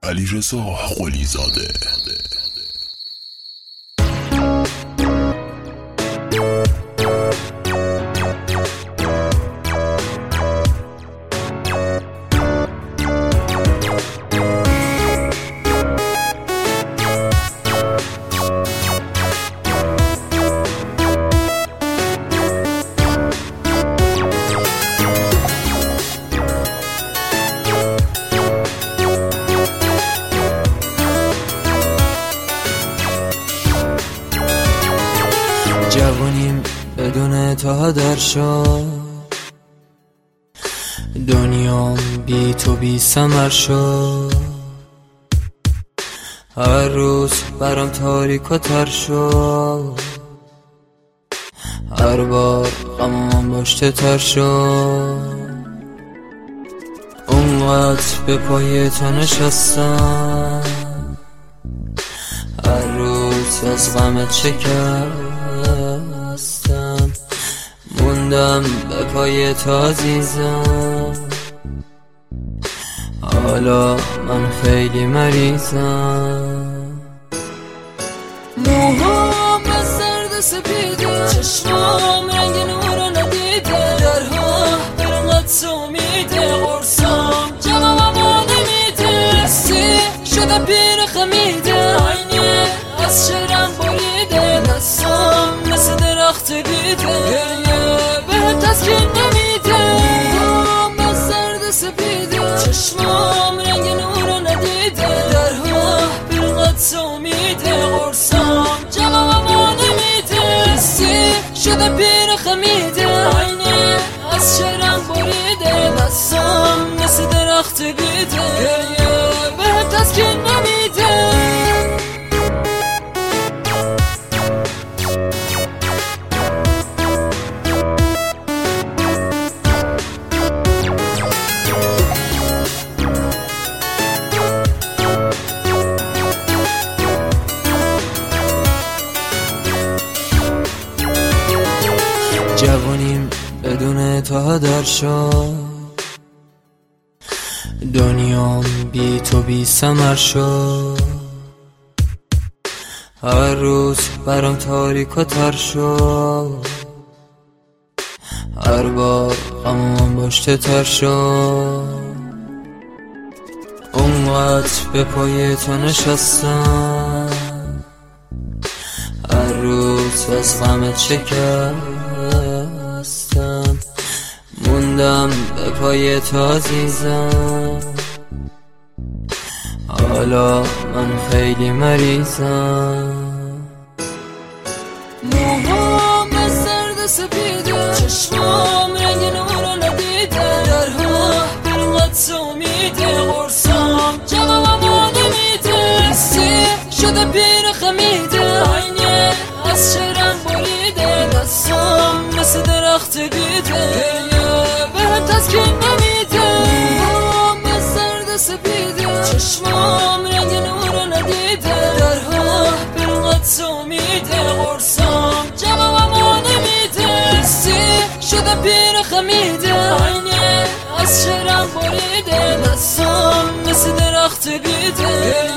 علیرضا قلی‌زاده. جوونیم بدون تو در شد، دنیام بی تو بی ثمر شد. هر روز برام تاریک و تر شد، هر بار غمام باشته تر شد. اونقدر به پای تو نشستم، هر روز از غمت شکستم. موندم به پای تو عزیزم، حالا من خیلی مریضم. موهام از سرد سپیده، چشمام رنگ نور ندیده. درها برقت سومیده، قرصام جوابمو نمیده. دستی شده پیر خمیده، عینه از شرم بریده. دستام مثل درخت بیده، گریه به تسکین نمیده. موهام از سرد سپیده، چشمام رنگ نور ندیده. درها برقت سومیده، قرصام جوابمو نمیده. دستی شده پیر خمیده، عینه از شرم بریده. دستام مثل درخت بیده، گریه به تسکین نمیده. جوونیم بدون تو در شد، دنیام بی تو بی ثمر شد. هر روز برام تاریک و تر شد، هر بار غمام باشته تر شد. اونقدر به پای تو نشستم، هر روز از غمت شکستم. موندم به پای تو عزیزم، حالا من خیلی مریضم. موهام از سرد سپیده، چشمام رنگ نور ندیده. درها برقت سومیده، قرصام جوابمو نمیده. دستی شده پیر خمیده، عینه از شرم بریده. دستام مثل درخت بیده، گریه به تسکین نمیده. موهام از سرد سپیده، چشمام رنگ نور ندیده. درها برقت سومیده، قرصام جوابمو نمیده. دستی شده پیر خمیده، عینه از شرم بریده. دستام مثل درخت بیده.